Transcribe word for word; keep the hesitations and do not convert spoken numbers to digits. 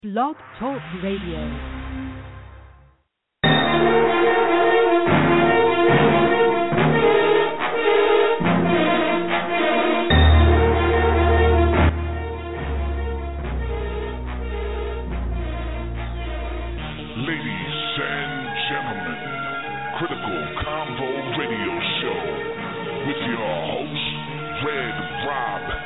Blog Talk Radio. Critical Convo Radio Show with your host, Red Rob